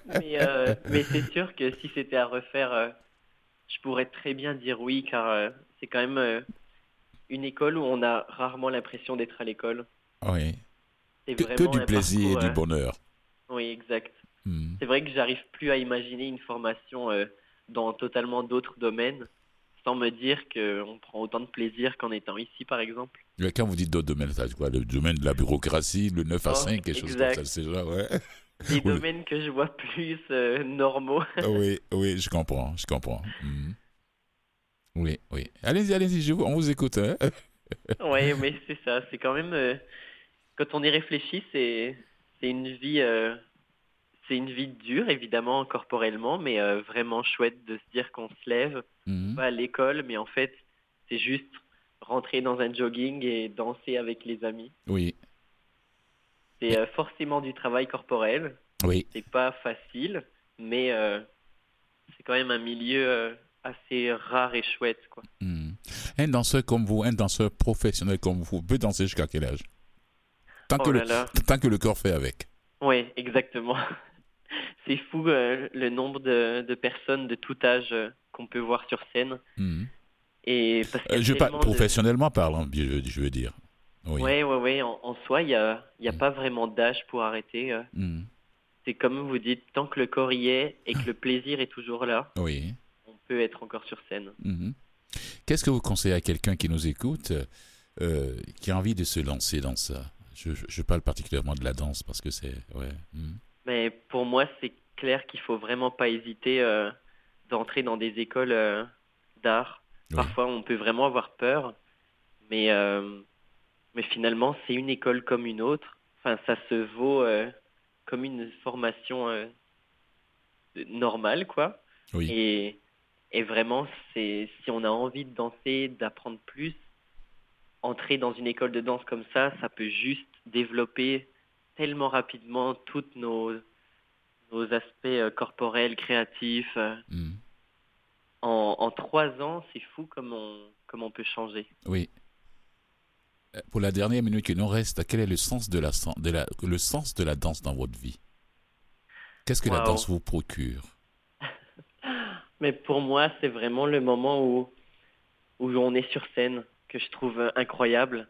[SPEAKER 6] Mais c'est sûr que si c'était à refaire, je pourrais très bien dire oui, car c'est quand même une école où on a rarement l'impression d'être à l'école.
[SPEAKER 1] Oui.
[SPEAKER 6] C'est
[SPEAKER 1] Que
[SPEAKER 6] vraiment
[SPEAKER 1] du
[SPEAKER 6] un
[SPEAKER 1] plaisir et
[SPEAKER 6] parcours,
[SPEAKER 1] du bonheur.
[SPEAKER 6] Oui, exact.
[SPEAKER 1] Hmm.
[SPEAKER 6] C'est vrai que j'arrive plus à imaginer une formation dans totalement d'autres domaines, sans me dire qu'on prend autant de plaisir qu'en étant ici, par exemple.
[SPEAKER 1] Mais quand vous dites d'autres domaines, ça veut dire quoi? Le domaine de la bureaucratie, le 9 à
[SPEAKER 6] Oh,
[SPEAKER 1] 5, quelque chose
[SPEAKER 6] exact.
[SPEAKER 1] comme ça, c'est ça, ouais.
[SPEAKER 6] Des
[SPEAKER 1] Ou le-
[SPEAKER 6] domaines que je vois plus normaux.
[SPEAKER 1] Oui, je comprends. Hmm. Oui. Allez-y, on vous écoute. Hein?
[SPEAKER 6] Ouais, mais c'est ça. C'est quand même, quand on y réfléchit, c'est une vie, c'est une vie dure, évidemment, corporellement, mais vraiment chouette de se dire qu'on se lève,
[SPEAKER 1] Mhm.
[SPEAKER 6] pas à l'école, mais en fait, c'est juste rentrer dans un jogging et danser avec les amis.
[SPEAKER 1] Oui,
[SPEAKER 6] C'est forcément du travail corporel.
[SPEAKER 1] oui.
[SPEAKER 6] C'est pas facile, mais c'est quand même un milieu assez rare et chouette, quoi.
[SPEAKER 1] Hmm. Un danseur comme vous, un danseur professionnel comme vous, peut danser jusqu'à quel âge? Tant
[SPEAKER 6] Oh
[SPEAKER 1] que
[SPEAKER 6] là là.
[SPEAKER 1] tant que le corps fait avec.
[SPEAKER 6] Oui, exactement. C'est fou le nombre de personnes de tout âge qu'on peut voir sur scène.
[SPEAKER 1] Hmm.
[SPEAKER 6] Et parce qu'il y a
[SPEAKER 1] Je parle
[SPEAKER 6] tellement de...
[SPEAKER 1] professionnellement parlant, je veux dire. Oui.
[SPEAKER 6] Ouais. En soi, il y a pas vraiment d'âge pour arrêter.
[SPEAKER 1] Hmm.
[SPEAKER 6] C'est comme vous dites, tant que le corps y est et que le plaisir est toujours là,
[SPEAKER 1] Oui.
[SPEAKER 6] on peut être encore sur scène.
[SPEAKER 1] Mhm. Qu'est-ce que vous conseillez à quelqu'un qui nous écoute, qui a envie de se lancer dans ça? Je parle particulièrement de la danse parce que c'est... Ouais. Hmm.
[SPEAKER 6] Mais pour moi, c'est clair qu'il faut vraiment pas hésiter d'entrer dans des écoles d'art.
[SPEAKER 1] Oui.
[SPEAKER 6] Parfois, on peut vraiment avoir peur, mais finalement, c'est une école comme une autre. Enfin, ça se vaut comme une formation normale, quoi.
[SPEAKER 1] Oui.
[SPEAKER 6] Et vraiment, si on a envie de danser, d'apprendre plus, entrer dans une école de danse comme ça peut juste développer tellement rapidement tous nos aspects corporels, créatifs.
[SPEAKER 1] Hmm.
[SPEAKER 6] En 3 ans, c'est fou comme on peut changer.
[SPEAKER 1] Oui. Pour la dernière minute qui nous reste, quel est le sens de le sens de la danse dans votre vie? Qu'est-ce que la
[SPEAKER 6] Wow.
[SPEAKER 1] danse vous procure?
[SPEAKER 6] Mais pour moi, c'est vraiment le moment où on est sur scène que je trouve incroyable.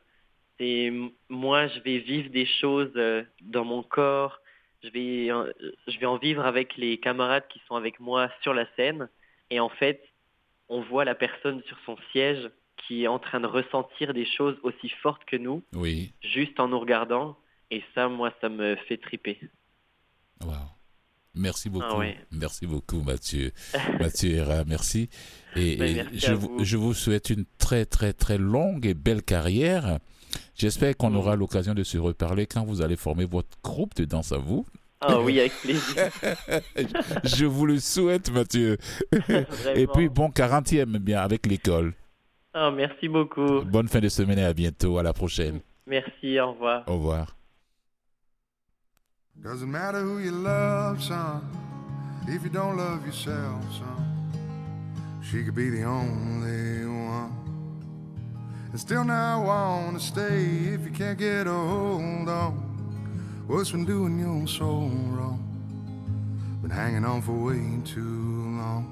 [SPEAKER 6] Moi, je vais vivre des choses dans mon corps. Je vais en vivre avec les camarades qui sont avec moi sur la scène. Et en fait, on voit la personne sur son siège qui est en train de ressentir des choses aussi fortes que nous,
[SPEAKER 1] Oui.
[SPEAKER 6] juste en nous regardant. Et ça, moi, ça me fait triper.
[SPEAKER 1] Wow. Merci beaucoup.
[SPEAKER 6] Ah ouais.
[SPEAKER 1] Merci beaucoup, Mathieu. Mathieu Héra, merci. Et
[SPEAKER 6] Merci à vous.
[SPEAKER 1] je vous souhaite une très, très, très longue et belle carrière. J'espère qu'on aura l'occasion de se reparler quand vous allez former votre groupe de danse à vous.
[SPEAKER 6] Ah oui, avec plaisir.
[SPEAKER 1] Je vous le souhaite, Mathieu.
[SPEAKER 6] Vraiment.
[SPEAKER 1] Et puis, bon 40e, bien, avec l'école.
[SPEAKER 6] Ah, merci beaucoup.
[SPEAKER 1] Bonne fin de semaine et à bientôt. À la prochaine.
[SPEAKER 6] Merci, au revoir.
[SPEAKER 1] Au revoir.
[SPEAKER 8] Doesn't matter who you love, son, if you don't love yourself, son. She could be the only one. And still now I wanna stay if you can't get a hold on what's been doing you so wrong. Been hanging on for way too long.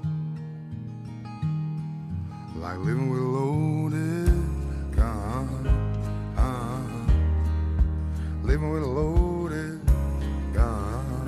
[SPEAKER 8] Like living with a loaded gun. Living with a loaded gun.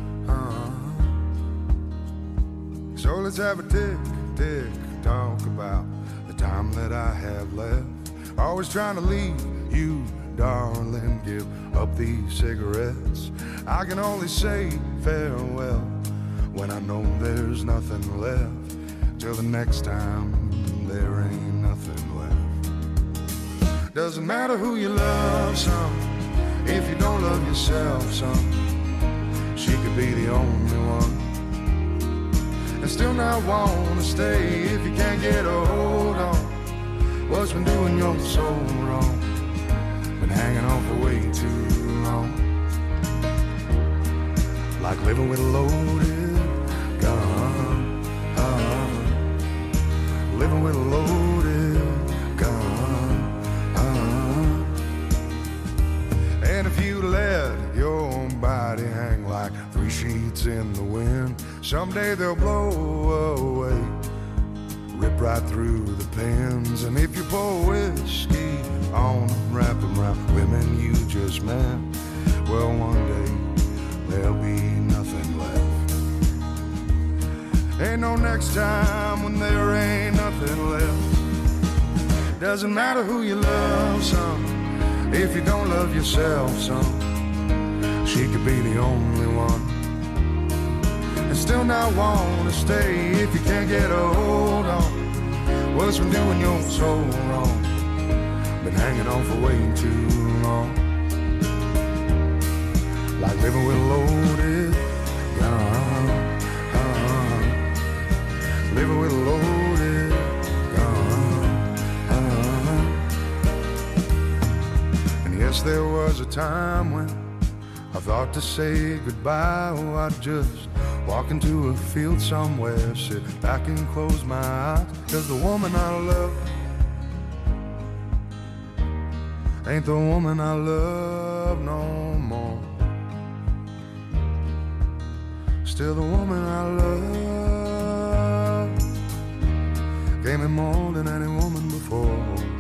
[SPEAKER 8] So let's have a tick, talk about the time that I have left. Always trying to leave you, darling, give up these cigarettes. I can only say farewell when I know there's nothing left. till the next time there ain't nothing left. Doesn't matter who you love, son, if you don't love yourself, son. She could be the only one and still not want to stay if you can't get a hold on what's been doing you so wrong. Been hanging on for way too long, like living with a loaded gun, living with a loaded gun. And if you let your body hang like three sheets in the wind, someday they'll blow away, rip right through the pins. And if you pour whiskey on them, wrap them around women you just met, well, one day there'll be nothing left. Ain't no next time when there ain't nothing left. Doesn't matter who you love, son, if you don't love yourself, son. She could be the only one and still not want to stay if you can't get a hold on what's been doing you so wrong. Been hanging on for way too long, like living with a loaded gun, living with a loaded gun. And yes, there was a time when I thought to say goodbye. Oh, I'd just walk into a field somewhere, sit back and close my eyes, 'cause the woman I love ain't the woman I love no more. Still the woman I love gave me more than any woman before.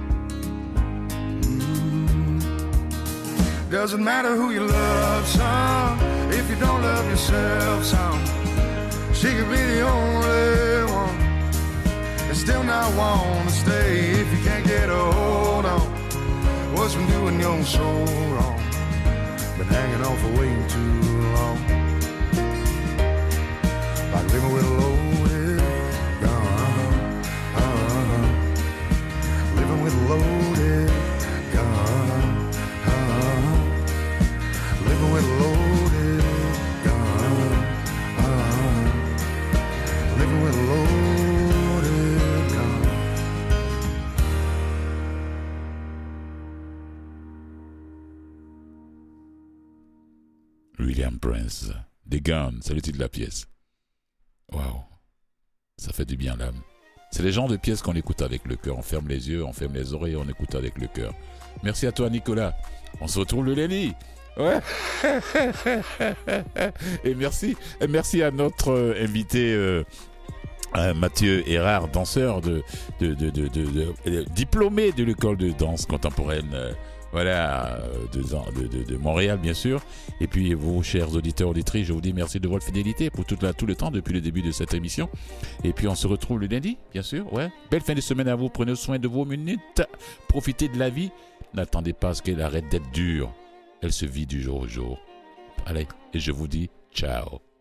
[SPEAKER 8] Doesn't matter who you love, son, if you don't love yourself, son. She could be the only one and still not want to stay if you can't get a hold on what's been doing you so wrong. Been hanging on for way too long, like living with a loaded gun, living with a loaded gun, living with a loaded gun, living with a loaded gun.
[SPEAKER 1] William Prince, The Gun, c'est le titre de la pièce. Waouh, ça fait du bien l'âme. C'est les genres de pièces qu'on écoute avec le cœur. On ferme les yeux, on ferme les oreilles, on écoute avec le cœur. Merci à toi, Nicolas. On se retrouve le lundi. Ouais. Et merci à notre invité Mathieu Erard, danseur diplômé de l'école de danse contemporaine. De Montréal, bien sûr. Et puis, vous, chers auditeurs, auditrices, je vous dis merci de votre fidélité pour tout le temps depuis le début de cette émission. Et puis, on se retrouve le lundi, bien sûr. Ouais. Belle fin de semaine à vous. Prenez soin de vos minutes. Profitez de la vie. N'attendez pas à ce qu'elle arrête d'être dure. Elle se vit du jour au jour. Allez, et je vous dis ciao.